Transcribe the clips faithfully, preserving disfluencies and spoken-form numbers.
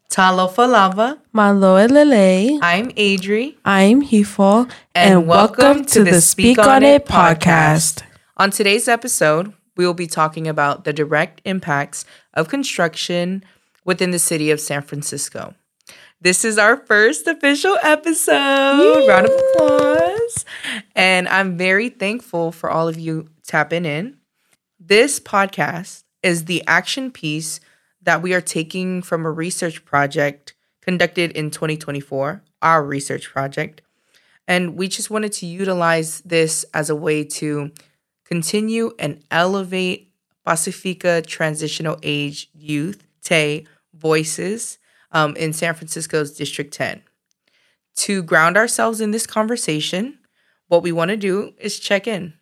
Talofa lava. Malo Lele. I'm Adri. I'm Hifo. And, and welcome, welcome to, to the Speak, Speak on It podcast. podcast. On today's episode, we will be talking about the direct impacts of construction within the city of San Francisco. This is our first official episode. Yay! Round of applause. And I'm very thankful for all of you tapping in. This podcast is the action piece that we are taking from a research project conducted in twenty twenty-four, our research project. And we just wanted to utilize this as a way to continue and elevate Pacifica Transitional Age Youth, T A Y, voices um, in San Francisco's District ten. To ground ourselves in this conversation, what we want to do is check in.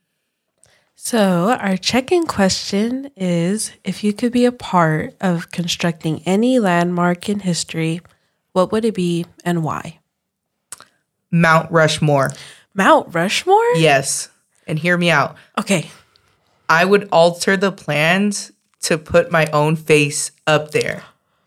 So our check-in question is, if you could be a part of constructing any landmark in history, what would it be and why? Mount Rushmore. Mount Rushmore? Yes. And hear me out. Okay. I would alter the plans to put my own face up there.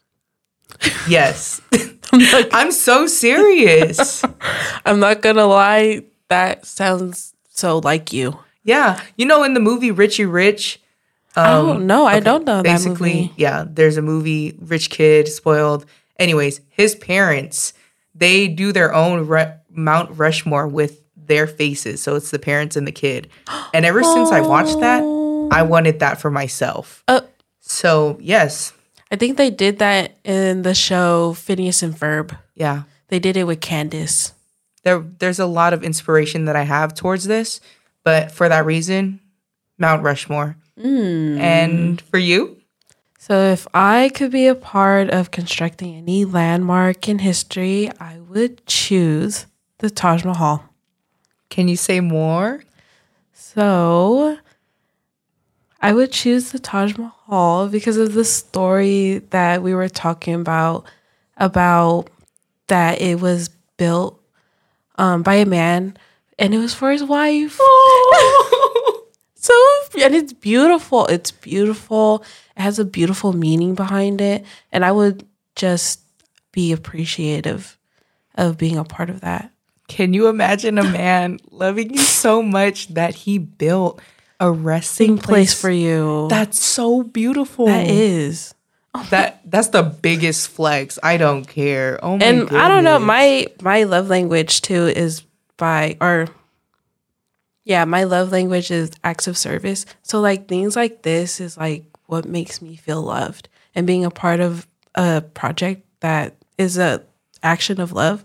Yes. I'm, I'm so serious. I'm not going to lie. That sounds so like you. Yeah. You know, in the movie Richie Rich. Um, I don't know. I okay, don't know that movie. Basically, yeah, there's a movie, Rich Kid, Spoiled. Anyways, his parents, they do their own Re- Mount Rushmore with their faces. So it's the parents and the kid. And ever oh. since I watched that, I wanted that for myself. Uh, so, yes. I think they did that in the show Phineas and Ferb. Yeah. They did it with Candace. There, There's a lot of inspiration that I have towards this. But for that reason, Mount Rushmore. Mm. And for you? So if I could be a part of constructing any landmark in history, I would choose the Taj Mahal. Can you say more? So I would choose the Taj Mahal because of the story that we were talking about, about that it was built um, by a man. And it was for his wife. Oh. So, and it's beautiful. It's beautiful. It has a beautiful meaning behind it. And I would just be appreciative of being a part of that. Can you imagine a man loving you so much that he built a resting place, place for you? That's so beautiful. That is. Oh that that's the biggest flex. I don't care. Oh my And goodness. I don't know. My my love language too is by or yeah, my love language is acts of service. So like things like this is like what makes me feel loved, and being a part of a project that is a action of love.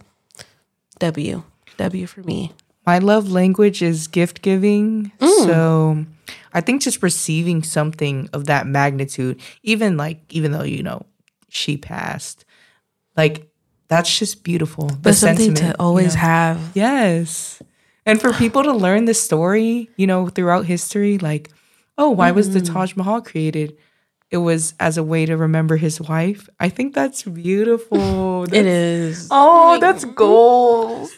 W W for me. My love language is gift giving. Mm. So I think just receiving something of that magnitude, even like even though you know she passed, like that's just beautiful. The but something to always you know? have. Yes. And for people to learn this story, you know, throughout history, like, oh, why mm-hmm. was the Taj Mahal created? It was as a way to remember his wife. I think that's beautiful. That's, it is. Oh, that's goals.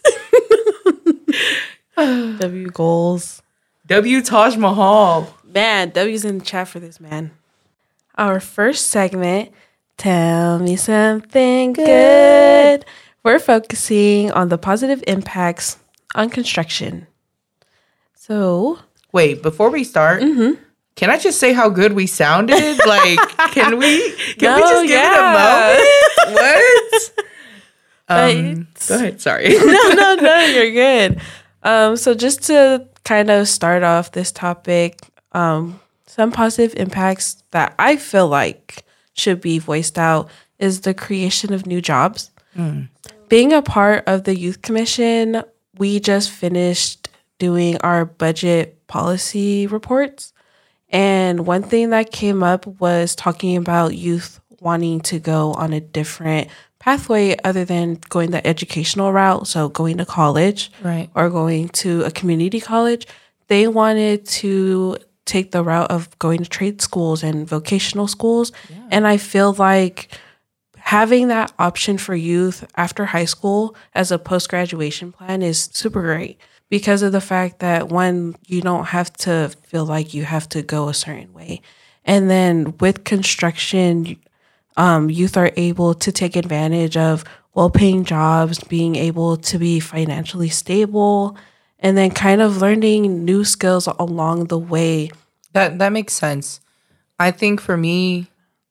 W goals. W Taj Mahal. Man, W's in the chat for this, man. Our first segment, Tell Me Something Good. We're focusing on the positive impacts on construction. So, wait, before we start, mm-hmm. can I just say how good we sounded? Like, can we can no, we just give yeah. it a moment? What? um, go ahead. Sorry. no, no, no. You're good. Um, so just to kind of start off this topic, um, some positive impacts that I feel like should be voiced out is the creation of new jobs. Mm. Being a part of the Youth Commission, we just finished doing our budget policy reports. And one thing that came up was talking about youth wanting to go on a different pathway other than going the educational route. So going to college right. or going to a community college. They wanted to take the route of going to trade schools and vocational schools. Yeah. And I feel like having that option for youth after high school as a post-graduation plan is super great because of the fact that, one, you don't have to feel like you have to go a certain way. And then with construction, um, youth are able to take advantage of well-paying jobs, being able to be financially stable, and then kind of learning new skills along the way. That that makes sense. I think for me,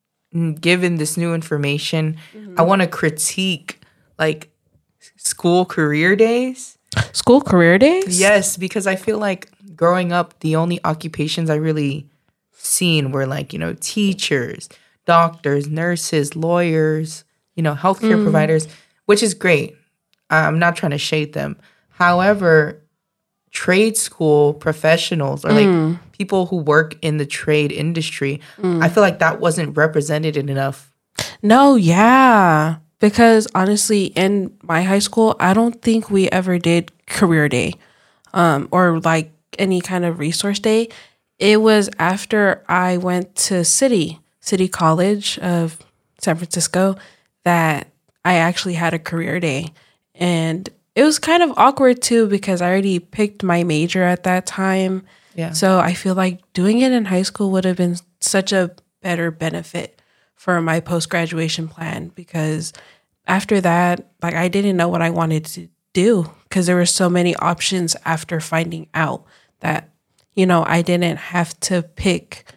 given this new information, mm-hmm. I want to critique like school career days. School career days? Yes, because I feel like growing up, the only occupations I really seen were like, you know, teachers, doctors, nurses, lawyers, you know, healthcare mm. providers, which is great. I'm not trying to shade them. However, trade school professionals or like mm. people who work in the trade industry, mm. I feel like that wasn't represented enough. No, yeah. Because honestly, in my high school, I don't think we ever did career day um, or like any kind of resource day. It was after I went to City, City College of San Francisco, that I actually had a career day. And it was kind of awkward too because I already picked my major at that time. Yeah. So I feel like doing it in high school would have been such a better benefit for my post-graduation plan, because after that, like I didn't know what I wanted to do because there were so many options after finding out that, you know, I didn't have to pick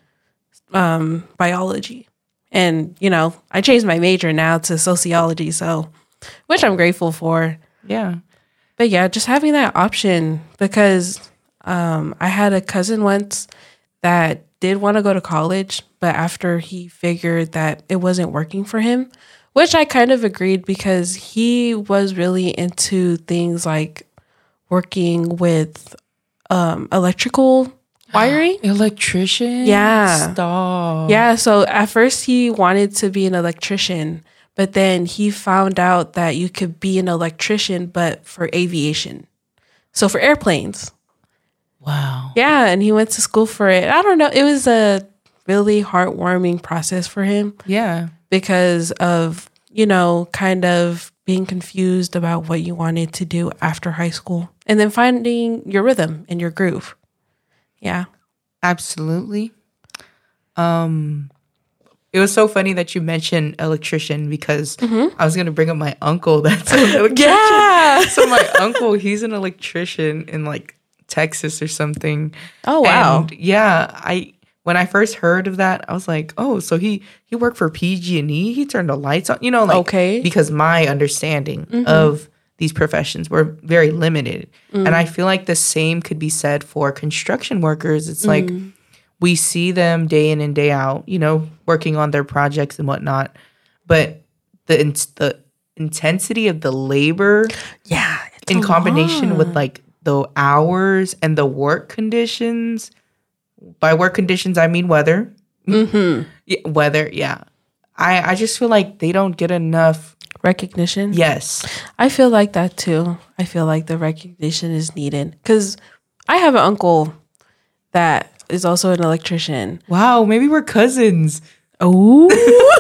um, biology. And, you know, I changed my major now to sociology, so, which I'm grateful for. Yeah. But yeah, just having that option, because um, I had a cousin once that did want to go to college, but after he figured that it wasn't working for him, which I kind of agreed, because he was really into things like working with um, electrical wiring. Electrician? Yeah. Stop. Yeah, so at first he wanted to be an electrician, but then he found out that you could be an electrician, but for aviation. So for airplanes. Wow. Yeah, and he went to school for it. I don't know. It was a really heartwarming process for him. Yeah. Because of, you know, kind of being confused about what you wanted to do after high school. And then finding your rhythm and your groove. Yeah. Absolutely. Um, it was so funny that you mentioned electrician, because mm-hmm. I was going to bring up my uncle that's an electrician. Yeah. So my uncle, he's an electrician in like Texas or something. Oh, wow. And yeah, I when I first heard of that, I was like, oh, so he he worked for P G and E. He turned the lights on, you know, like, okay. Because my understanding mm-hmm. of these professions were very limited. Mm. And I feel like the same could be said for construction workers. It's mm. like we see them day in and day out, you know, working on their projects and whatnot. But the the intensity of the labor, yeah, in combination with like the hours and the work conditions. By work conditions, I mean weather. Mm-hmm. Yeah, weather, yeah. I, I just feel like they don't get enough recognition. Yes. I feel like that too. I feel like the recognition is needed, because I have an uncle that is also an electrician. Wow, maybe we're cousins. Oh.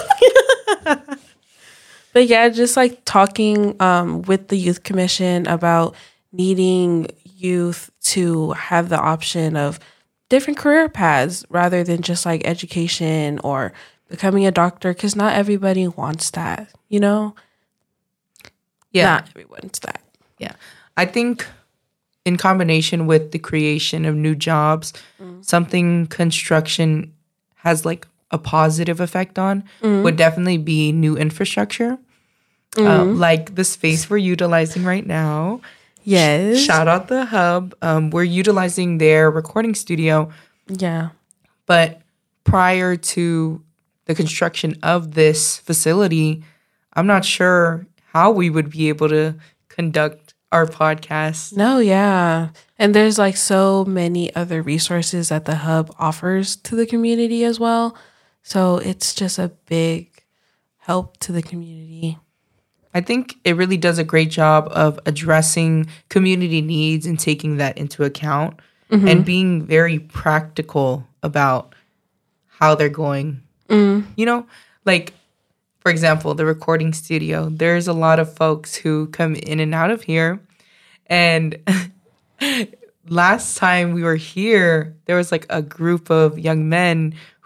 But yeah, just like talking um, with the youth commission about needing youth to have the option of different career paths rather than just like education or becoming a doctor, because not everybody wants that, you know? Yeah. Not everyone wants that. Yeah. I think in combination with the creation of new jobs, mm. something construction has like a positive effect on mm. would definitely be new infrastructure. Mm. Um, like the space we're utilizing right now. Yes. Shout out the Hub. Um, we're utilizing their recording studio. Yeah. But prior to the construction of this facility, I'm not sure how we would be able to conduct our podcast. No, yeah. And there's like so many other resources that the Hub offers to the community as well. So it's just a big help to the community. I think it really does a great job of addressing community needs and taking that into account mm-hmm. and being very practical about how they're going. Mm. You know, like, for example, the recording studio, there's a lot of folks who come in and out of here. And last time we were here, there was like a group of young men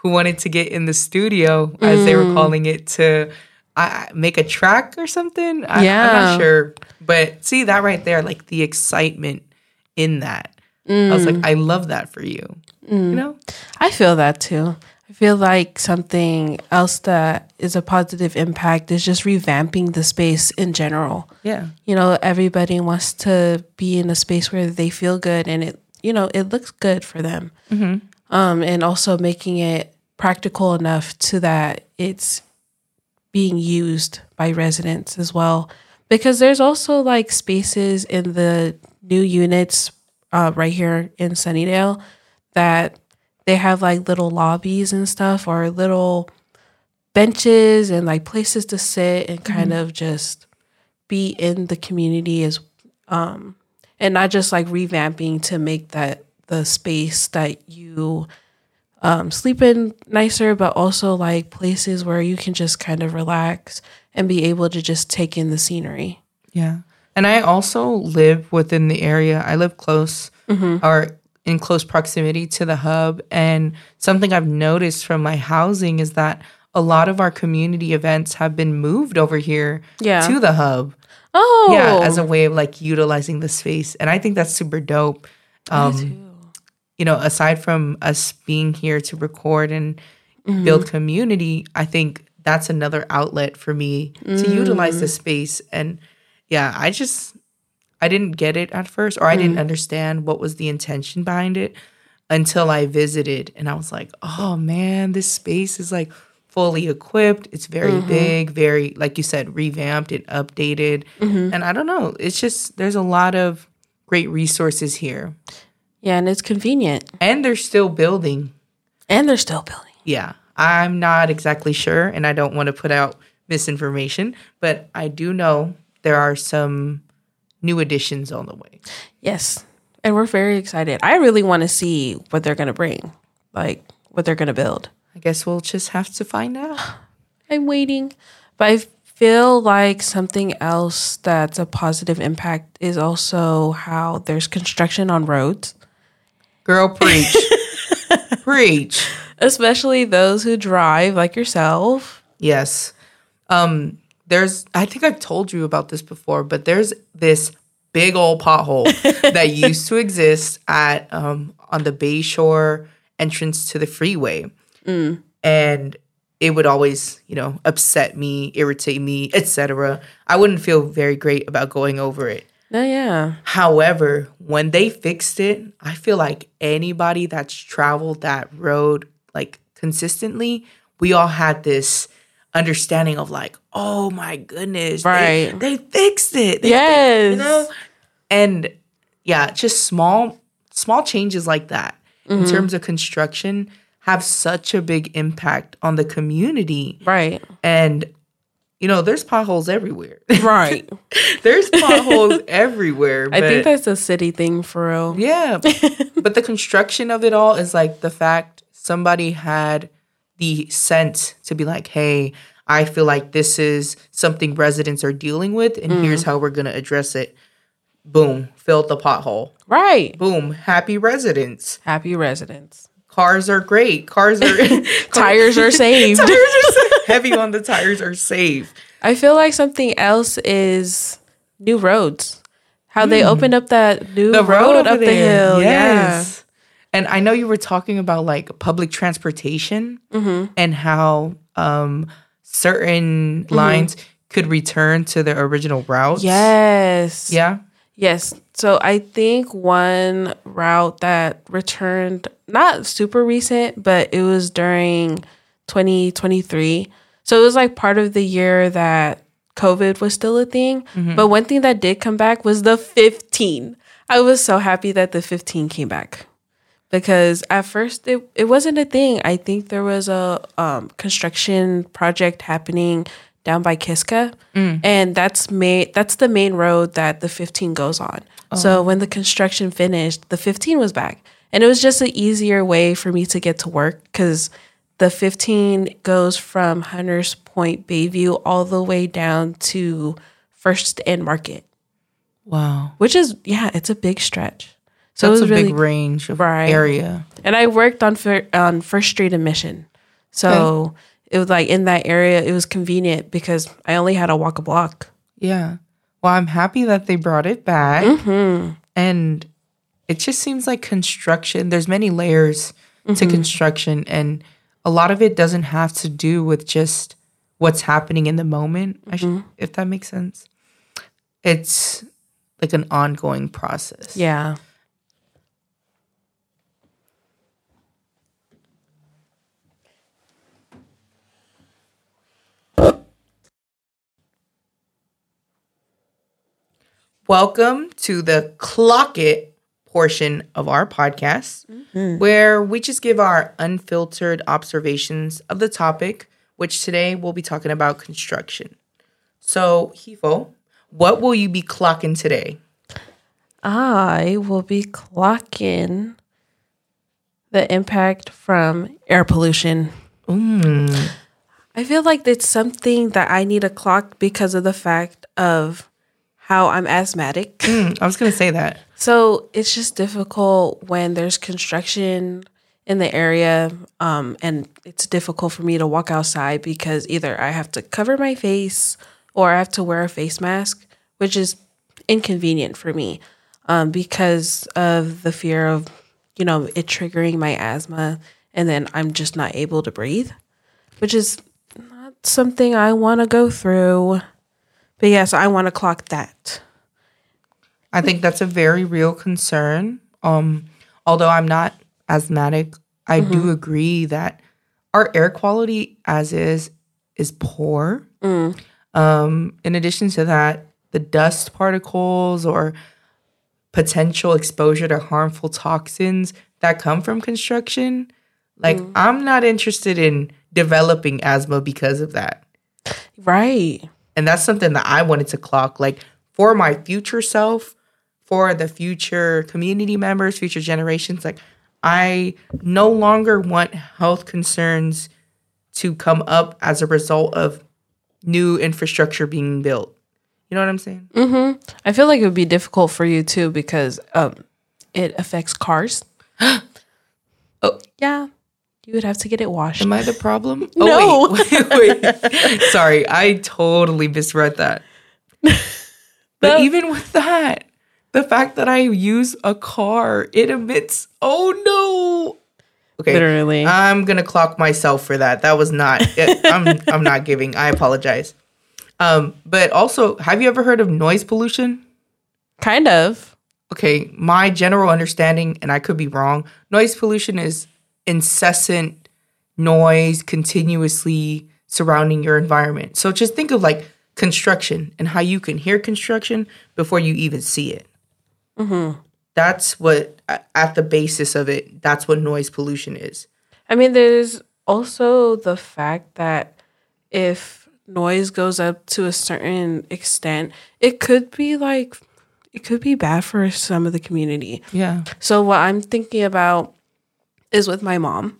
who wanted to get in the studio, as mm. they were calling it, to uh, make a track or something. I, yeah. I'm not sure. But see, that right there, like the excitement in that. Mm. I was like, I love that for you. Mm. You know? I feel that too. I feel like something else that is a positive impact is just revamping the space in general. Yeah. You know, everybody wants to be in a space where they feel good and it, you know, it looks good for them. Mm-hmm. Um, and also making it practical enough to that it's being used by residents as well. Because there's also like spaces in the new units uh, right here in Sunnydale that they have like little lobbies and stuff or little benches and like places to sit and kind mm-hmm. of just be in the community as um and not just like revamping to make that the space that you um, sleep in nicer, but also like places where you can just kind of relax and be able to just take in the scenery. Yeah. And I also live within the area. I live close mm-hmm. or in close proximity to the hub. And something I've noticed from my housing is that a lot of our community events have been moved over here yeah. to the hub. Oh. Yeah, as a way of like utilizing the space. And I think that's super dope. Um, Me too. You know, aside from us being here to record and mm-hmm. build community, I think that's another outlet for me mm. to utilize the space. And yeah, I just... I didn't get it at first, or I mm. didn't understand what was the intention behind it until I visited. And I was like, oh, man, this space is like fully equipped. It's very mm-hmm. big, very, like you said, revamped and updated. Mm-hmm. And I don't know. It's just there's a lot of great resources here. Yeah, and it's convenient. And they're still building. And they're still building. Yeah. I'm not exactly sure, and I don't want to put out misinformation, but I do know there are some new additions on the way. Yes. And we're very excited. I really want to see what they're going to bring, like what they're going to build. I guess we'll just have to find out. I'm waiting. But I feel like something else that's a positive impact is also how there's construction on roads. Girl, preach. Preach. Especially those who drive like yourself. Yes. Um, There's, I think I've told you about this before, but there's this big old pothole that used to exist at um, on the Bayshore entrance to the freeway. Mm. And it would always, you know, upset me, irritate me, et cetera. I wouldn't feel very great about going over it. No, yeah. However, when they fixed it, I feel like anybody that's traveled that road, like, consistently, we all had this understanding of like, oh my goodness, right? They, they fixed it. They yes, fixed, you know, and yeah, just small, small changes like that mm-hmm. in terms of construction have such a big impact on the community, right? And you know, there's potholes everywhere, right? There's potholes everywhere. I think that's a city thing for real. Yeah, but the construction of it all is like the fact somebody had the sense to be like, hey, I feel like this is something residents are dealing with, and mm. here's how we're going to address it. Boom, filled the pothole. Right. Boom, happy residents. Happy residents. Cars are great. Cars are... Tires are saved. Tires are sa- heavy on the tires are saved. I feel like something else is new roads. How mm. they opened up that new the road, road up there. the hill. Yes. Yeah. And I know you were talking about like public transportation mm-hmm. and how um, certain mm-hmm. lines could return to their original routes. Yes. Yeah? Yes. So I think one route that returned, not super recent, but it was during twenty twenty-three. So it was like part of the year that COVID was still a thing. Mm-hmm. But one thing that did come back was the fifteen. I was so happy that the fifteen came back. Because at first it, it wasn't a thing. I think there was a um, construction project happening down by Kiska. Mm. And that's ma- that's the main road that the fifteen goes on. Oh. So when the construction finished, the fifteen was back. And it was just an easier way for me to get to work because the fifteen goes from Hunters Point, Bayview, all the way down to First and Market. Wow. Which is, yeah, it's a big stretch. So That's it was a really, big range of right. area. And I worked on on First Street and Mission. So Okay. it was like in that area, it was convenient because I only had to walk a block. Yeah. Well, I'm happy that they brought it back. Mm-hmm. And it just seems like construction, there's many layers mm-hmm. to construction, and a lot of it doesn't have to do with just what's happening in the moment, mm-hmm. I should, if that makes sense. It's like an ongoing process. Yeah. Welcome to the Clock It portion of our podcast, mm-hmm. where we just give our unfiltered observations of the topic, which today we'll be talking about construction. So, Hifo, what will you be clocking today? I will be clocking the impact from air pollution. Mm. I feel like it's something that I need to clock because of the fact of how I'm asthmatic. Mm, I was going to say that. So it's just difficult when there's construction in the area, um, and it's difficult for me to walk outside because either I have to cover my face or I have to wear a face mask, which is inconvenient for me um, because of the fear of, you know, it triggering my asthma, and then I'm just not able to breathe, which is not something I want to go through. But yes, I want to clock that. I think that's a very real concern. Um, although I'm not asthmatic, I mm-hmm. do agree that our air quality as is is poor. Mm. Um, in addition to that, the dust particles or potential exposure to harmful toxins that come from construction, like mm. I'm not interested in developing asthma because of that. Right. And that's something that I wanted to clock, like for my future self, for the future community members, future generations. Like I no longer want health concerns to come up as a result of new infrastructure being built. You know what I'm saying? Mm-hmm. I feel like it would be difficult for you too because um, it affects cars. Oh, yeah. You would have to get it washed. Am I the problem? No. Oh, wait, wait, wait. Sorry, I totally misread that. But no. Even with that, the fact that I use a car, it emits, oh no. Okay, literally. I'm going to clock myself for that. That was not, it, I'm, I'm not giving. I apologize. Um, but also, have you ever heard of noise pollution? Kind of. Okay, my general understanding, and I could be wrong, noise pollution is incessant noise continuously surrounding your environment. So just think of like construction and how you can hear construction before you even see it. Mm-hmm. That's what, at the basis of it, that's what noise pollution is. I mean, there's also the fact that if noise goes up to a certain extent, it could be like, it could be bad for some of the community. Yeah. So what I'm thinking about is with my mom.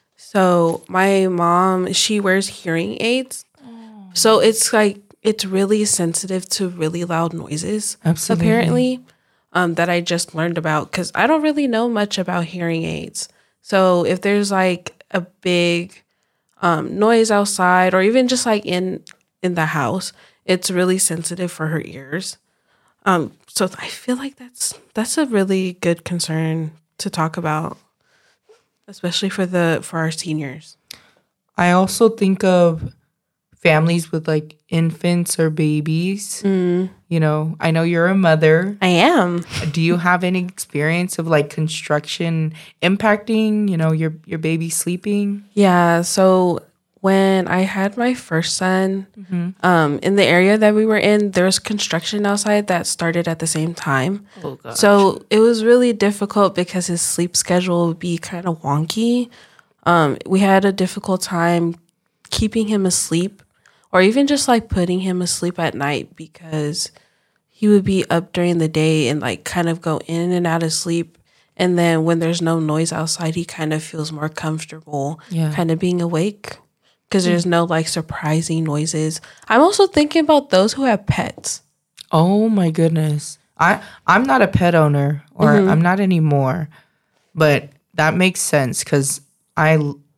So my mom, she wears hearing aids. Oh. So it's like, it's really sensitive to really loud noises. Absolutely. Apparently, um, that I just learned about because I don't really know much about hearing aids. So if there's like a big um, noise outside or even just like in, in the house, it's really sensitive for her ears. Um, so I feel like that's, that's a really good concern to talk about. Especially for the for our seniors. I also think of families with like infants or babies. Mm. You know, I know you're a mother. I am. Do you have any experience of like construction impacting, you know, your your baby sleeping? Yeah. So when I had my first son, mm-hmm. um, in the area that we were in, there was construction outside that started at the same time. Oh, gosh. So it was really difficult because his sleep schedule would be kind of wonky. Um, we had a difficult time keeping him asleep or even just like putting him asleep at night because he would be up during the day and like kind of go in and out of sleep. And then when there's no noise outside, he kind of feels more comfortable yeah. kind of being awake. Because there's no, like, surprising noises. I'm also thinking about those who have pets. Oh, my goodness. I, I'm not a pet owner, or mm-hmm. I'm not anymore. But that makes sense because I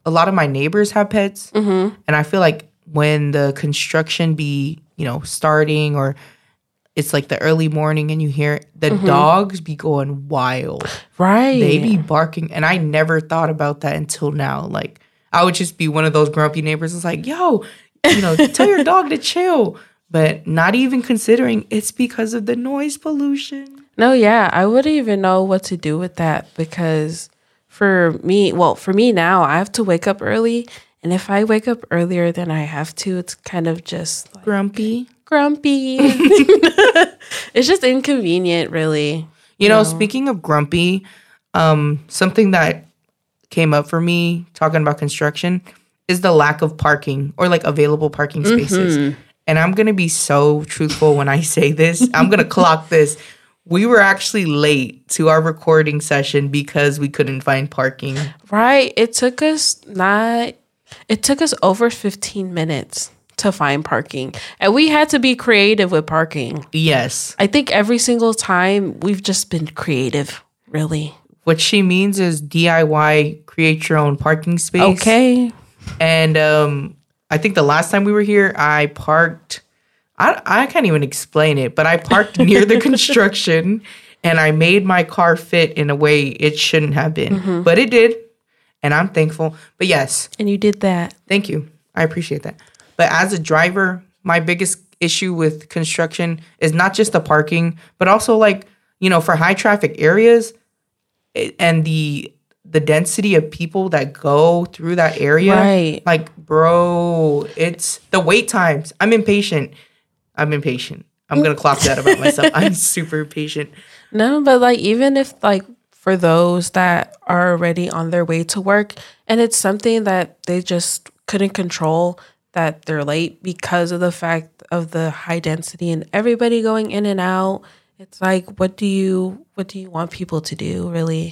a lot of my neighbors have pets. Mm-hmm. And I feel like when the construction be, you know, starting or it's like the early morning and you hear the mm-hmm. dogs be going wild. Right. They be barking. And I never thought about that until now. Like, I would just be one of those grumpy neighbors. It's like, yo, you know, tell your dog to chill. But not even considering it's because of the noise pollution. No, yeah. I wouldn't even know what to do with that because for me, well, for me now, I have to wake up early. And if I wake up earlier than I have to, it's kind of just like, grumpy. Grumpy. It's just inconvenient, really. You, you know, know, speaking of grumpy, um, something that came up for me talking about construction is the lack of parking or like available parking spaces. Mm-hmm. And I'm going to be so truthful when I say this. I'm going to clock this. We were actually late to our recording session because we couldn't find parking. Right. It took us not, it took us over fifteen minutes to find parking. And we had to be creative with parking. Yes. I think every single time we've just been creative, really. What she means is D I Y, create your own parking space. Okay. And um, I think the last time we were here, I parked, I, I can't even explain it, but I parked near the construction and I made my car fit in a way it shouldn't have been. Mm-hmm. But it did. And I'm thankful. But yes. And you did that. Thank you. I appreciate that. But as a driver, my biggest issue with construction is not just the parking, but also like, you know, for high traffic areas and the the density of people that go through that area. Right. Like, bro, it's the wait times. I'm impatient. I'm impatient. I'm going to clock that about myself. I'm super patient. No, but like even if like for those that are already on their way to work and it's something that they just couldn't control, that they're late because of the fact of the high density and everybody going in and out. It's like, what do you what do you want people to do, really?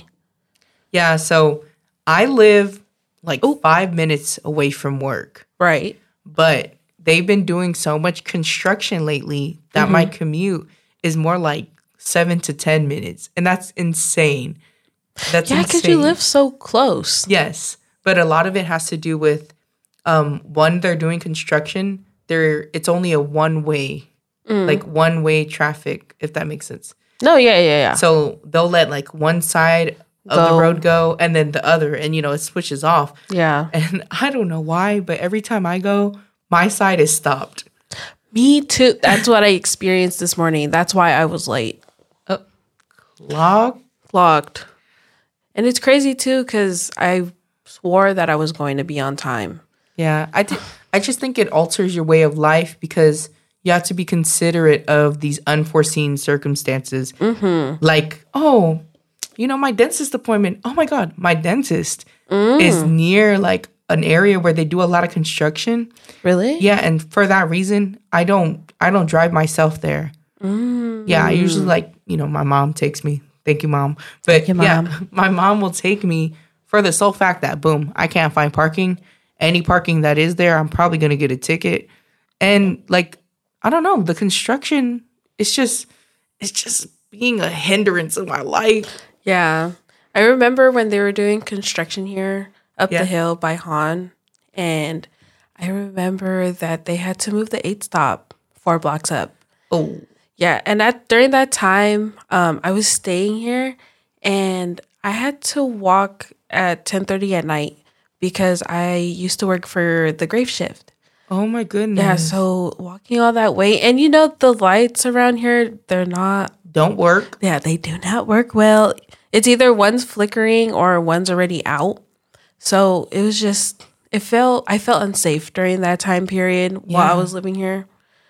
Yeah, so I live like Ooh. five minutes away from work. Right. But they've been doing so much construction lately that mm-hmm. my commute is more like seven to ten minutes. And that's insane. That's yeah, because you live so close. Yes. But a lot of it has to do with Um, one, they're doing construction. They're it's only a one way, mm. like one way traffic, if that makes sense. No, yeah, yeah, yeah. So they'll let like one side of go. the road go, and then the other, and you know it switches off. Yeah. And I don't know why, but every time I go, my side is stopped. Me too. That's what I experienced this morning. That's why I was late. Uh, clogged, clogged, and it's crazy too because I swore that I was going to be on time. Yeah, I th- I just think it alters your way of life because you have to be considerate of these unforeseen circumstances. Mm-hmm. Like, oh, you know, my dentist appointment. Oh, my God, my dentist mm. is near, like, an area where they do a lot of construction. Really? Yeah, and for that reason, I don't I don't drive myself there. Mm. Yeah, I usually, like, you know, my mom takes me. Thank you, Mom. But, Thank you, Mom. yeah, my mom will take me for the sole fact that, boom, I can't find parking. Any parking that is there, I'm probably going to get a ticket. And like, I don't know, the construction, it's just, it's just being a hindrance in my life. Yeah. I remember when they were doing construction here up yeah. the hill by Han. And I remember that they had to move the eight stop four blocks up. Oh. Yeah. And at, during that time, um, I was staying here and I had to walk at ten thirty at night. Because I used to work for the grave shift. Oh, my goodness. Yeah, so walking all that way. And, you know, the lights around here, they're not... Don't work. Yeah, they do not work well. It's either one's flickering or one's already out. So it was just... It felt... I felt unsafe during that time period yeah. while I was living here.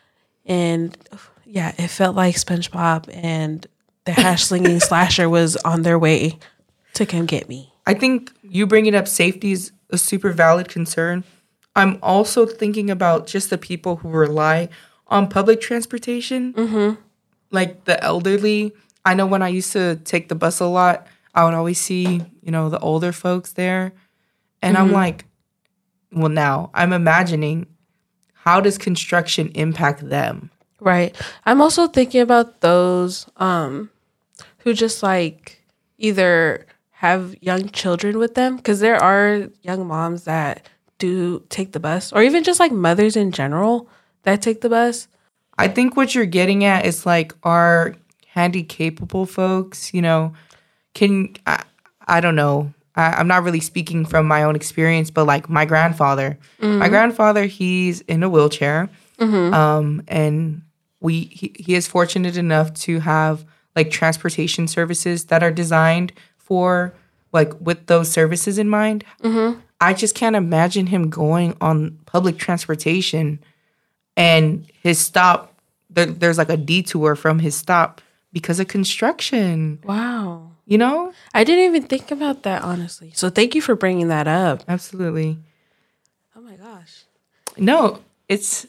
And, yeah, it felt like SpongeBob and the hash-slinging slasher was on their way to come get me. I think you bringing up safety is a super valid concern. I'm also thinking about just the people who rely on public transportation, mm-hmm. like the elderly. I know when I used to take the bus a lot, I would always see, you know, the older folks there. And mm-hmm. I'm like, well, now I'm imagining, how does construction impact them? Right. I'm also thinking about those um, who just like either have young children with them, because there are young moms that do take the bus, or even just like mothers in general that take the bus. I think what you're getting at is like, are handy-capable folks, you know, can, I, I don't know. I, I'm not really speaking from my own experience, but like my grandfather, mm-hmm. my grandfather, he's in a wheelchair. Mm-hmm. Um, and we, he, he is fortunate enough to have like transportation services that are designed for like with those services in mind. Mm-hmm. I just can't imagine him going on public transportation and his stop, there, there's like a detour from his stop because of construction. Wow. You know? I didn't even think about that, honestly. So thank you for bringing that up. Absolutely. Oh my gosh. No, it's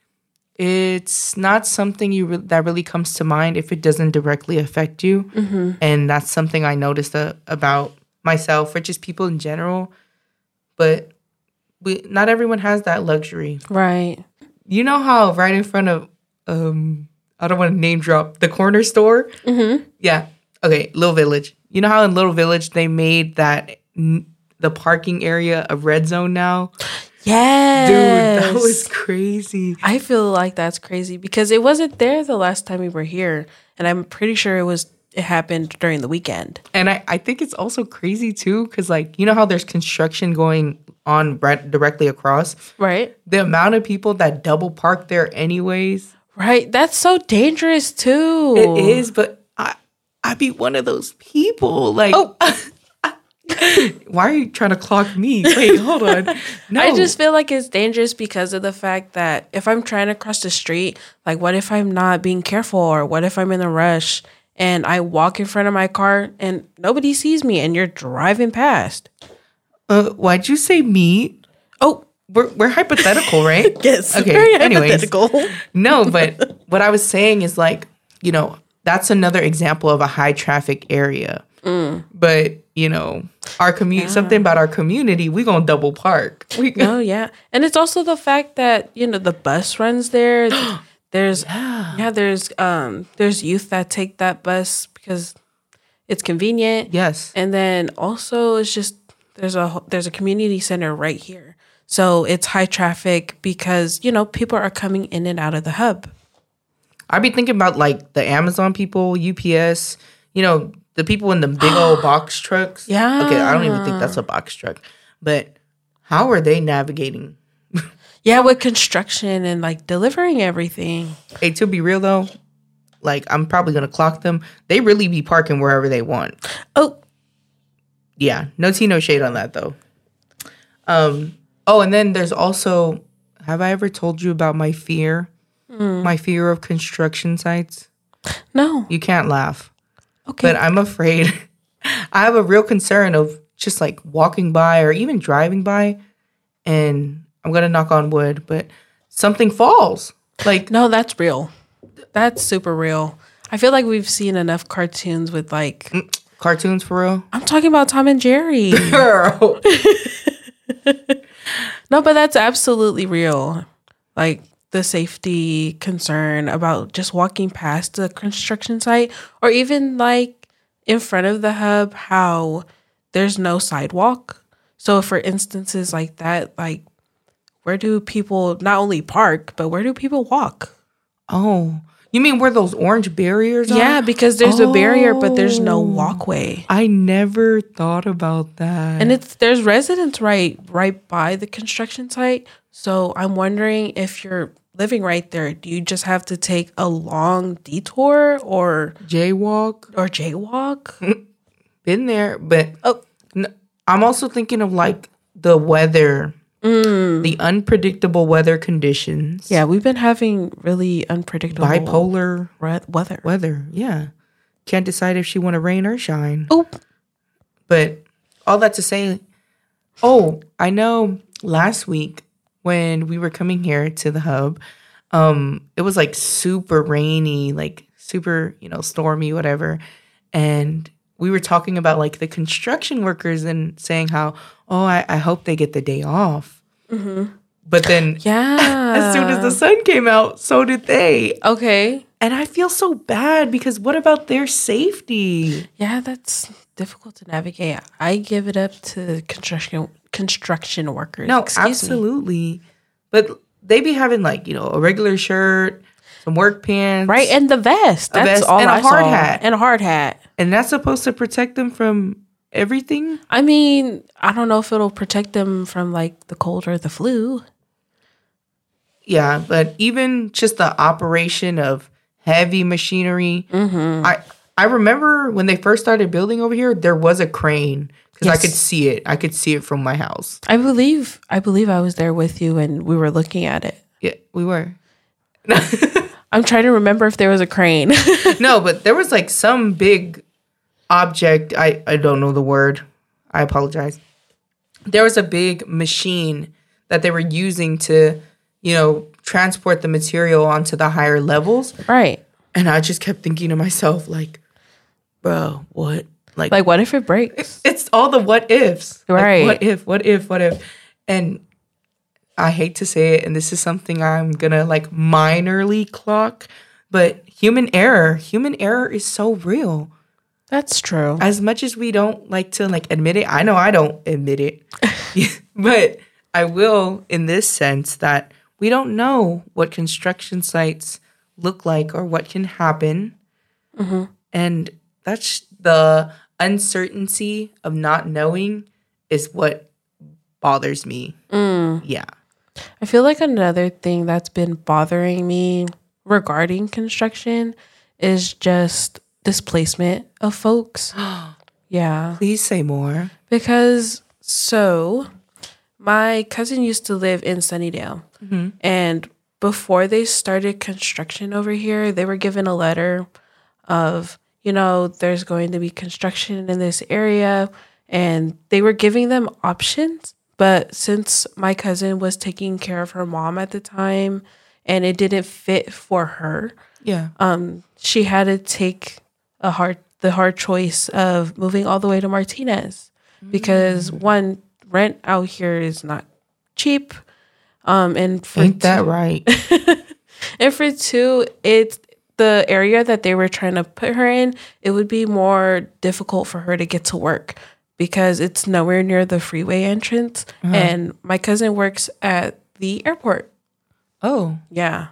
it's not something you re- that really comes to mind if it doesn't directly affect you. Mm-hmm. And that's something I noticed uh, about myself or just people in general. But we not everyone has that luxury. Right. You know how right in front of, um, I don't want to name drop, the corner store? Mm-hmm. Yeah. Okay, Little Village. You know how in Little Village they made that, n- the parking area a red zone now? Yes. Dude, that was crazy. I feel like that's crazy because it wasn't there the last time we were here. And I'm pretty sure it was it happened during the weekend. And I, I think it's also crazy too because, like, you know how there's construction going on right directly across? Right. The amount of people that double park there anyways. Right. That's so dangerous too. It is, but I, I'd be one of those people. Like, oh. Why are you trying to clock me? Wait, hold on. No. I just feel like it's dangerous because of the fact that if I'm trying to cross the street, like what if I'm not being careful or what if I'm in a rush and I walk in front of my car and nobody sees me and you're driving past? Uh, why'd you say me? Oh, we're we're hypothetical, right? Yes. Okay. Very anyways, hypothetical. No, but what I was saying is like, you know, that's another example of a high traffic area. Mm. But, you know, our community, yeah. something about our community, we gonna double park. We oh, yeah. And it's also the fact that, you know, the bus runs there. There's, yeah. yeah, there's, um, there's youth that take that bus because it's convenient. Yes. And then also it's just, there's a, there's a community center right here. So it's high traffic because, you know, people are coming in and out of the hub. I'd be thinking about like the Amazon people, U P S, you know, the people in the big old box trucks. Yeah. Okay, I don't even think that's a box truck. But how are they navigating? Yeah, with construction and like delivering everything. Hey, to be real though, like I'm probably going to clock them. They really be parking wherever they want. Oh. Yeah, no tea, no shade on that though. Um. Oh, and then there's also, have I ever told you about my fear? Mm. My fear of construction sites? No. You can't laugh. Okay. But I'm afraid. I have a real concern of just like walking by or even driving by, and I'm going to knock on wood, but something falls. Like, no, that's real. That's super real. I feel like we've seen enough cartoons with like cartoons for real. I'm talking about Tom and Jerry. Girl. No, but that's absolutely real. Like the safety concern about just walking past the construction site or even like in front of the hub, how there's no sidewalk. So for instances like that, like where do people not only park, but where do people walk? Oh, you mean where those orange barriers are? Yeah, because there's oh, a barrier, but there's no walkway. I never thought about that. And it's there's residents right right by the construction site. So I'm wondering if you're living right there, do you just have to take a long detour or jaywalk or jaywalk? Been there, but oh, I'm also thinking of like the weather, mm. the unpredictable weather conditions. Yeah, we've been having really unpredictable bipolar re- weather. Weather, yeah. Can't decide if she want to rain or shine. Oop. But all that to say, oh, I know last week when we were coming here to the hub, um, it was like super rainy, like super, you know, stormy, whatever. And we were talking about like the construction workers and saying how, oh, I, I hope they get the day off. Mm-hmm. But then yeah, as soon as the sun came out, so did they. Okay. And I feel so bad because what about their safety? Yeah, that's difficult to navigate. I give it up to construction construction workers. No, Excuse absolutely. Me. But they be having like, you know, a regular shirt, some work pants. Right, and the vest. That's vest, all and I a hard saw. hat. And a hard hat. And that's supposed to protect them from everything? I mean, I don't know if it'll protect them from like the cold or the flu. Yeah, but even just the operation of heavy machinery. Mm-hmm. I I remember when they first started building over here, there was a crane because yes. I could see it. I could see it from my house. I believe I believe I was there with you and we were looking at it. Yeah, we were. I'm trying to remember if there was a crane. No, but there was like some big object. I, I don't know the word. I apologize. There was a big machine that they were using to, you know, transport the material onto the higher levels. Right. And I just kept thinking to myself, like, bro, what? Like, like what if it breaks? It's all the what ifs. Right. Like, what if, what if, what if? And I hate to say it, and this is something I'm going to, like, minorly clock, but human error, human error is so real. That's true. As much as we don't like to, like, admit it, I know I don't admit it, but I will in this sense that we don't know what construction sites look like or what can happen. Mm-hmm. And that's the uncertainty of not knowing is what bothers me. Mm. Yeah. I feel like another thing that's been bothering me regarding construction is just displacement of folks. Yeah. Please say more. Because, so, my cousin used to live in Sunnydale. Mm-hmm. And before they started construction over here, they were given a letter of, you know, there's going to be construction in this area. And they were giving them options. But since my cousin was taking care of her mom at the time and it didn't fit for her, yeah, um, she had to take a hard the hard choice of moving all the way to Martinez mm. because one, rent out here is not cheap. Um, and for Ain't two, that right? And for two, it's the area that they were trying to put her in, it would be more difficult for her to get to work because it's nowhere near the freeway entrance. Uh-huh. And my cousin works at the airport. Oh. Yeah.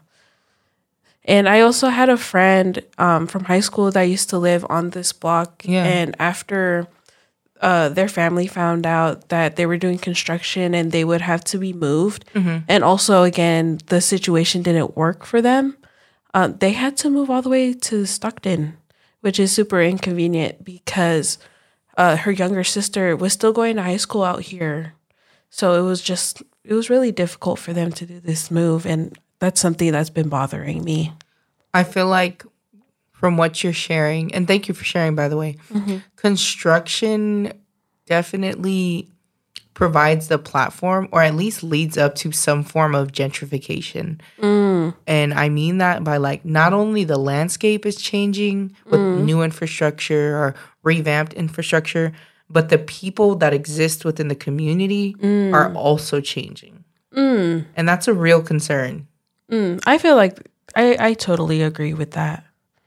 And I also had a friend um, from high school that used to live on this block. Yeah. And after uh, their family found out that they were doing construction and they would have to be moved, mm-hmm. and also, again, the situation didn't work for them, uh, they had to move all the way to Stockton, which is super inconvenient because uh, her younger sister was still going to high school out here. So it was just, it was really difficult for them to do this move. And that's something that's been bothering me. I feel like from what you're sharing, and thank you for sharing, by the way, mm-hmm. construction definitely provides the platform or at least leads up to some form of gentrification. Mm. And I mean that by like not only the landscape is changing with mm. new infrastructure or revamped infrastructure, but the people that exist within the community mm. are also changing. Mm. And that's a real concern. Mm, I feel like I, I totally agree with that.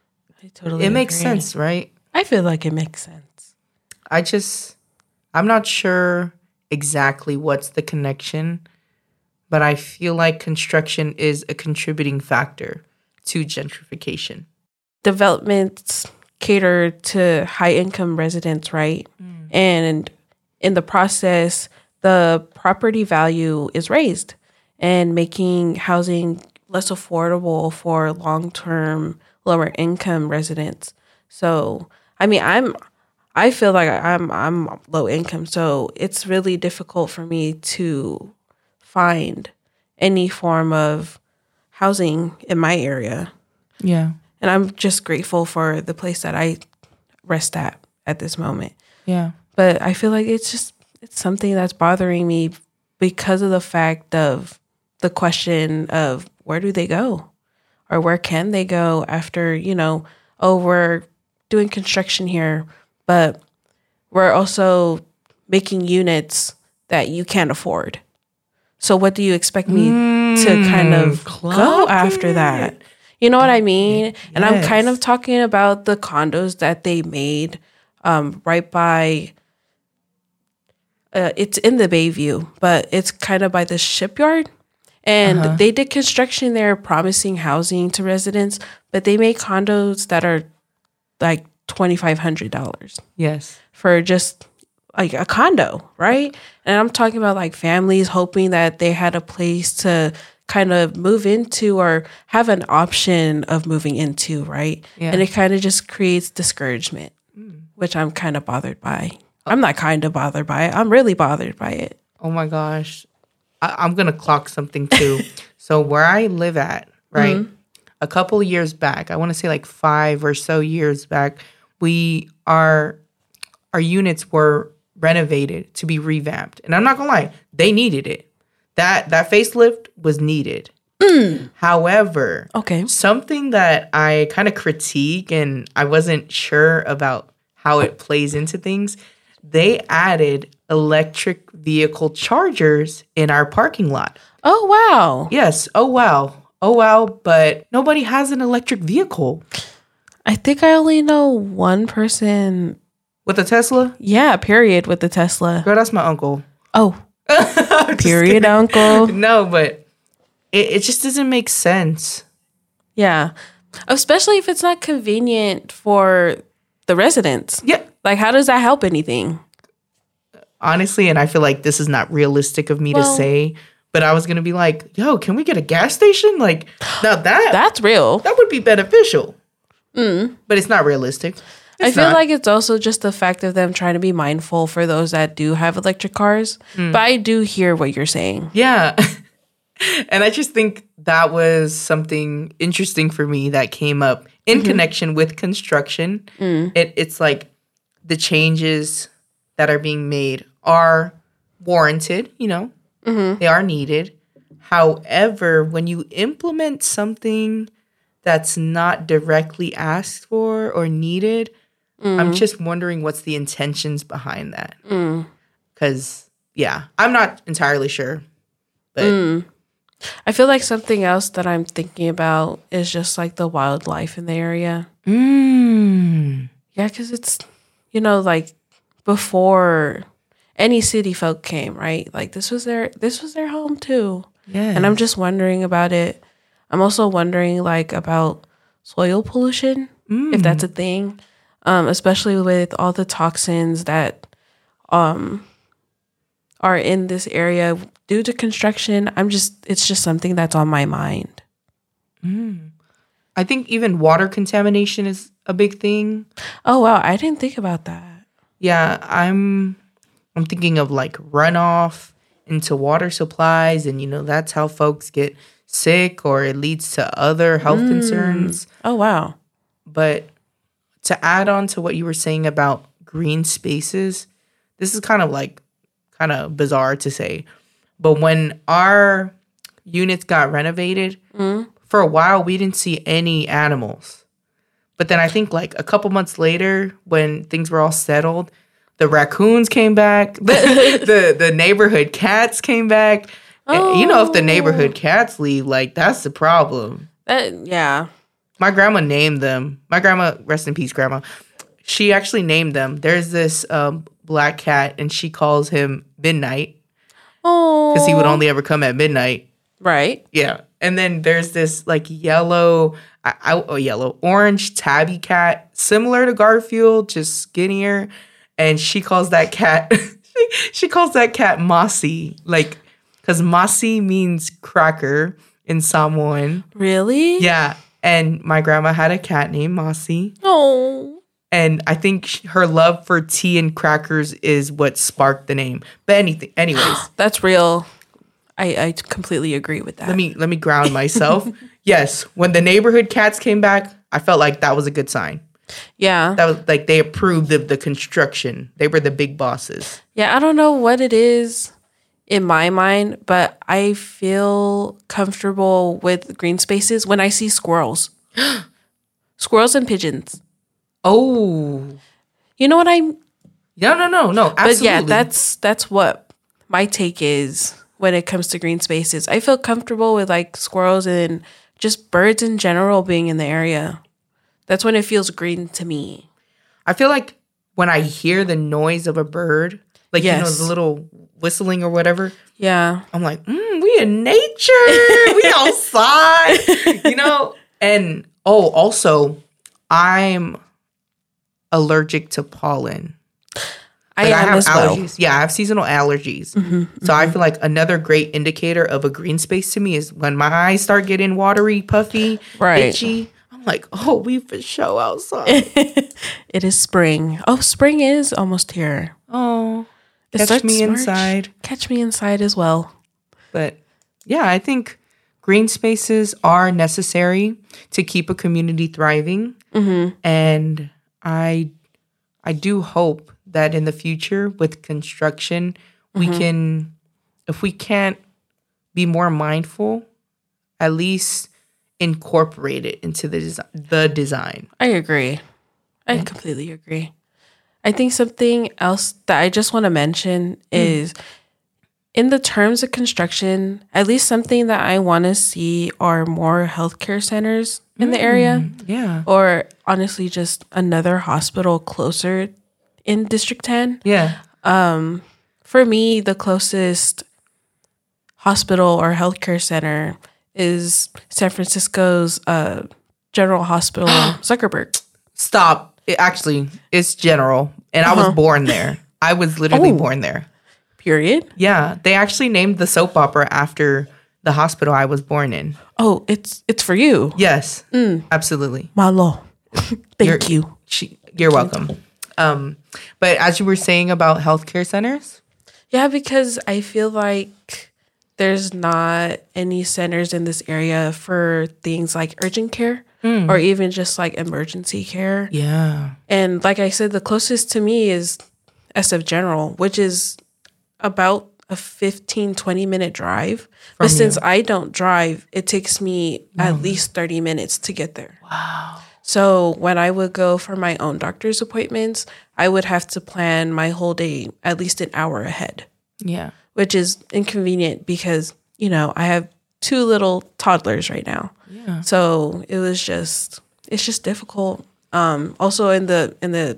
I totally It makes agree. sense, right? I feel like it makes sense. I just, I'm not sure exactly what's the connection, but I feel like construction is a contributing factor to gentrification. Developments cater to high-income residents, right? Mm. And in the process, the property value is raised and making housing less affordable for long-term, lower-income residents. So, I mean, I'm, I feel like I'm, I'm low income, so it's really difficult for me to find any form of housing in my area. Yeah, and I'm just grateful for the place that I rest at at this moment. Yeah, but I feel like it's just it's something that's bothering me because of the fact of the question of where do they go or where can they go after, you know, oh, we're doing construction here, but we're also making units that you can't afford. So what do you expect me mm, to kind of go after it. that? You know what I mean? Yes. And I'm kind of talking about the condos that they made um, right by. Uh, it's in the Bayview, but it's kind of by the shipyard. And uh-huh. they did construction there, promising housing to residents, but they made condos that are like twenty-five hundred dollars. Yes. For just like a condo, right? And I'm talking about like families hoping that they had a place to kind of move into or have an option of moving into, right? Yeah. And it kind of just creates discouragement, mm. which I'm kind of bothered by. Oh. I'm not kind of bothered by it. I'm really bothered by it. Oh my gosh. I- I'm going to clock something too. So where I live at, right? Mm-hmm. A couple of years back, I want to say like five or so years back, we are, our units were renovated to be revamped. And I'm not going to lie, they needed it. That that facelift was needed. Mm. However, okay. something that I kind of critique and I wasn't sure about how it plays into things, they added electric vehicle chargers in our parking lot. Oh, wow. Yes. Oh, wow. Oh, wow. But nobody has an electric vehicle. I think I only know one person. With a Tesla? Yeah, period, with the Tesla. Girl, that's my uncle. Oh. Period, uncle. No, but it, it just doesn't make sense. Yeah. Especially if it's not convenient for the residents. Yeah. Like, how does that help anything? Honestly, and I feel like this is not realistic of me well, to say, but I was going to be like, yo, can we get a gas station? Like, now that. That's real. That would be beneficial. Mm. But it's not realistic. It's I feel not. like it's also just the fact of them trying to be mindful for those that do have electric cars. Mm. But I do hear what you're saying. Yeah. And I just think that was something interesting for me that came up in mm-hmm. connection with construction. Mm. It, it's like the changes that are being made are warranted, you know, mm-hmm. they are needed. However, when you implement something that's not directly asked for or needed, mm. I'm just wondering what's the intentions behind that. Because, mm. yeah, I'm not entirely sure. But mm. I feel like something else that I'm thinking about is just like the wildlife in the area. Mm. Yeah, because it's, you know, like before any city folk came, right? Like this was their this was their home too. Yeah. And I'm just wondering about it. I'm also wondering like about soil pollution, mm. if that's a thing, um, especially with all the toxins that um, are in this area due to construction. I'm just, it's just something that's on my mind. Mm. I think even water contamination is a big thing. Oh, wow. I didn't think about that. Yeah, I'm, I'm thinking of like runoff into water supplies. And, you know, that's how folks get sick or it leads to other health mm. concerns. Oh, wow. But to add on to what you were saying about green spaces, this is kind of like kind of bizarre to say. But when our units got renovated, mm. for a while, we didn't see any animals. But then I think like a couple months later, when things were all settled, the raccoons came back, the, the, the neighborhood cats came back. Oh. You know, if the neighborhood cats leave, like, that's the problem. Uh, yeah. My grandma named them. My grandma, rest in peace, grandma. She actually named them. There's this um, black cat, and she calls him Midnight. Oh. Because he would only ever come at midnight. Right. Yeah. And then there's this, like, yellow, I, I, oh, yellow, orange tabby cat, similar to Garfield, just skinnier. And she calls that cat, she, she calls that cat Mossy. Like, because Mossy means cracker in Samoan. Really? Yeah. And my grandma had a cat named Mossy. Oh. And I think she, her love for tea and crackers is what sparked the name. But anything, anyways. That's real. I, I completely agree with that. Let me let me ground myself. Yes, when the neighborhood cats came back, I felt like that was a good sign. Yeah. That was like they approved of the construction. They were the big bosses. Yeah, I don't know what it is in my mind, but I feel comfortable with green spaces when I see squirrels. Squirrels and pigeons. Oh. You know what I'm... No, no, no, no. Absolutely. But yeah, that's that's what my take is when it comes to green spaces. I feel comfortable with like squirrels and just birds in general being in the area. That's when it feels green to me. I feel like when I hear the noise of a bird, like, yes. you know, the little whistling or whatever. Yeah. I'm like, mm, we in nature. We outside, you know? And, oh, also, I'm allergic to pollen. I, like, am I have as allergies. Well. Yeah, I have seasonal allergies. Mm-hmm, so mm-hmm. I feel like another great indicator of a green space to me is when my eyes start getting watery, puffy, right. itchy. I'm like, oh, we for show outside. It is spring. Oh, spring is almost here. Oh, it catch me March. Inside. Catch me inside as well. But yeah, I think green spaces are necessary to keep a community thriving. Mm-hmm. And I, I do hope that in the future with construction, mm-hmm. we can, if we can't be more mindful, at least incorporate it into the, desi- the design. I agree. I yeah. completely agree. I think something else that I just want to mention mm. is in the terms of construction, at least something that I want to see are more healthcare centers in mm. the area. Yeah. Or honestly, just another hospital closer in District ten. Yeah. Um, for me, the closest hospital or healthcare center is San Francisco's uh, General Hospital, Zuckerberg. Stop. It actually, it's General, and uh-huh. I was born there. I was literally oh. born there. Period? Yeah. They actually named the soap opera after the hospital I was born in. Oh, it's it's for you? Yes. Mm. Absolutely. Malo. Thank you're, you. She, you're welcome. Um, but as you were saying about healthcare centers? Yeah, because I feel like there's not any centers in this area for things like urgent care mm. or even just like emergency care. Yeah. And like I said, the closest to me is S F General, which is about a fifteen, twenty minute drive. From but since you. I don't drive, it takes me no. at least thirty minutes to get there. Wow. So when I would go for my own doctor's appointments, I would have to plan my whole day at least an hour ahead. Yeah. Which is inconvenient because, you know, I have two little toddlers right now. Yeah. So it was just, it's just difficult. Um, also in the, in the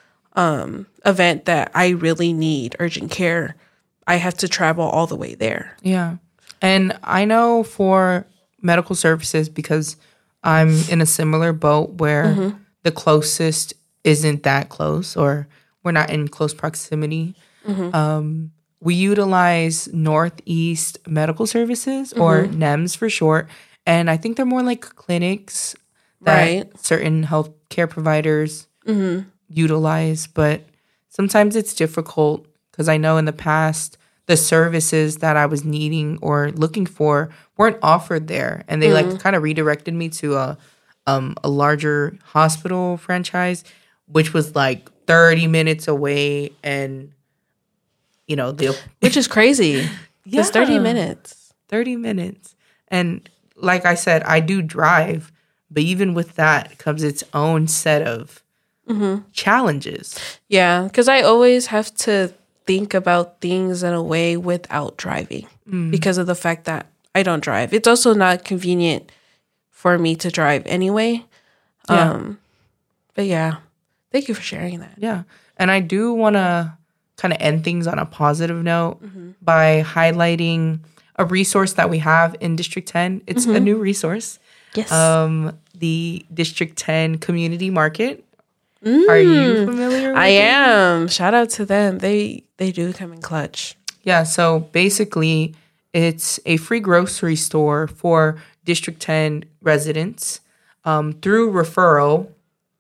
um, event that I really need urgent care, I have to travel all the way there. Yeah. And I know for medical services, because I'm in a similar boat where mm-hmm. the closest isn't that close or we're not in close proximity. Mm-hmm. Um, we utilize Northeast Medical Services mm-hmm. or N E M S for short. And I think they're more like clinics that right. certain healthcare providers mm-hmm. utilize. But sometimes it's difficult because I know in the past, the services that I was needing or looking for weren't offered there. And they mm-hmm. like kind of redirected me to a um, a larger hospital franchise, which was like thirty minutes away. And, you know, the which is crazy. Yeah. It's thirty minutes. thirty minutes. And like I said, I do drive. But even with that comes its own set of mm-hmm. challenges. Yeah, because I always have to think about things in a way without driving mm. because of the fact that I don't drive. It's also not convenient for me to drive anyway. Yeah. Um, but yeah, thank you for sharing that. Yeah. And I do want to kind of end things on a positive note mm-hmm. by highlighting a resource that we have in District ten. It's mm-hmm. a new resource. Yes. Um, the District ten Community Market. Mm, Are you familiar with I it? am. Shout out to them. They they do come in clutch. Yeah, so basically it's a free grocery store for District ten residents um, through referral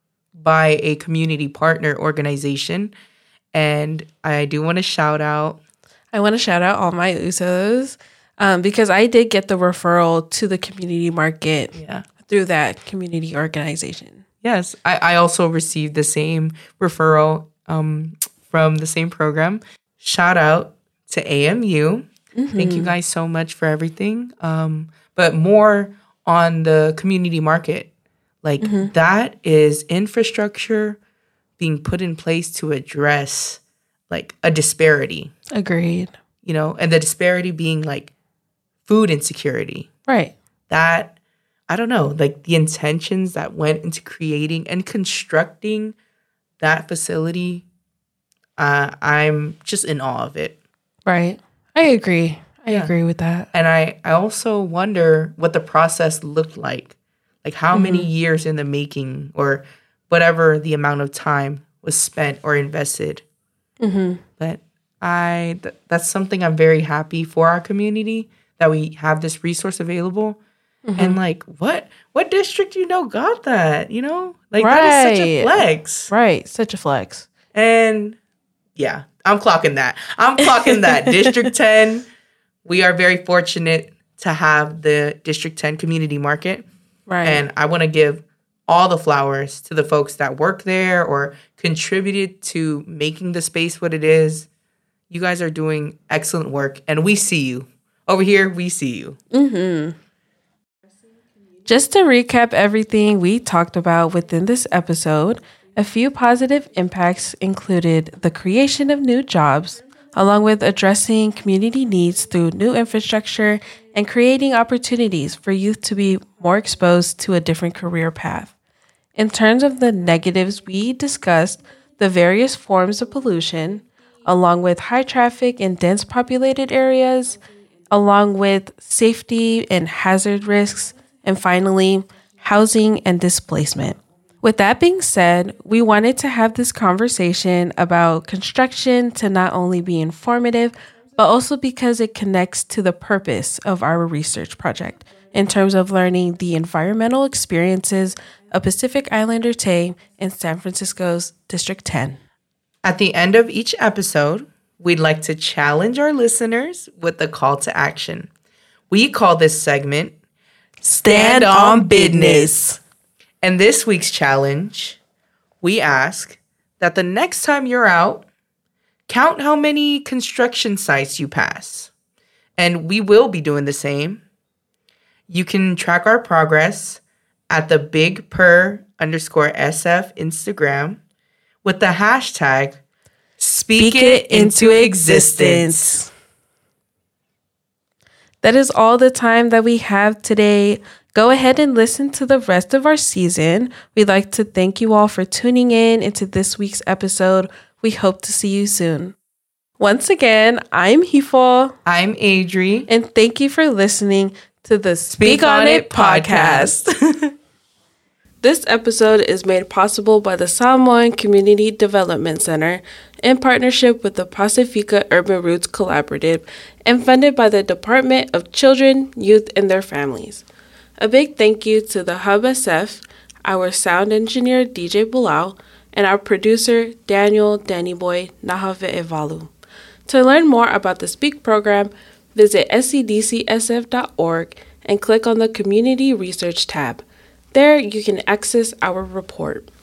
by a community partner organization. And I do want to shout out. I want to shout out all my U S Os um, because I did get the referral to the community market yeah. through that community organization. Yes, I, I also received the same referral um, from the same program. Shout out to A M U. Mm-hmm. Thank you guys so much for everything. Um, but more on the community market. Like mm-hmm. that is infrastructure being put in place to address like a disparity. Agreed. You know, and the disparity being like food insecurity. Right. That, I don't know, like the intentions that went into creating and constructing that facility, uh, I'm just in awe of it. Right. I agree. I Yeah. agree with that. And I, I also wonder what the process looked like. Like how mm-hmm. many years in the making or whatever the amount of time was spent or invested. Mm-hmm. But I th- that's something I'm very happy for our community, that we have this resource available. Mm-hmm. And like, what what district you know got that? You know? Like right. that is such a flex. Right. Such a flex. And yeah, I'm clocking that. I'm clocking that. District ten, we are very fortunate to have the District ten community market. Right. And I want to give all the flowers to the folks that work there or contributed to making the space what it is. You guys are doing excellent work, and we see you. Over here, we see you. Mm-hmm. Just to recap everything we talked about within this episode, a few positive impacts included the creation of new jobs, along with addressing community needs through new infrastructure and creating opportunities for youth to be more exposed to a different career path. In terms of the negatives, we discussed the various forms of pollution, along with high traffic in dense populated areas, along with safety and hazard risks, and finally, housing and displacement. With that being said, we wanted to have this conversation about construction to not only be informative, but also because it connects to the purpose of our research project in terms of learning the environmental experiences of Pacific Islander Tay in San Francisco's District ten. At the end of each episode, we'd like to challenge our listeners with a call to action. We call this segment Stand on Business. And this week's challenge, we ask that the next time you're out, count how many construction sites you pass. And we will be doing the same. You can track our progress at the Big Per underscore S F Instagram with the hashtag Speak, Speak it into existence. That is all the time that we have today. Go ahead and listen to the rest of our season. We'd like to thank you all for tuning in into this week's episode. We hope to see you soon. Once again, I'm Hifo. I'm Adri. And thank you for listening to the Speak, Speak on, on It podcast. podcast. This episode is made possible by the Samoan Community Development Center in partnership with the Pacifica Urban Roots Collaborative and funded by the Department of Children, Youth, and Their Families. A big thank you to the Hub S F, our sound engineer D J Bulao, and our producer Daniel Danny Boy Nahave'evalu. To learn more about the Speak program, visit S C D C S F dot org and click on the Community Research tab. There you can access our report.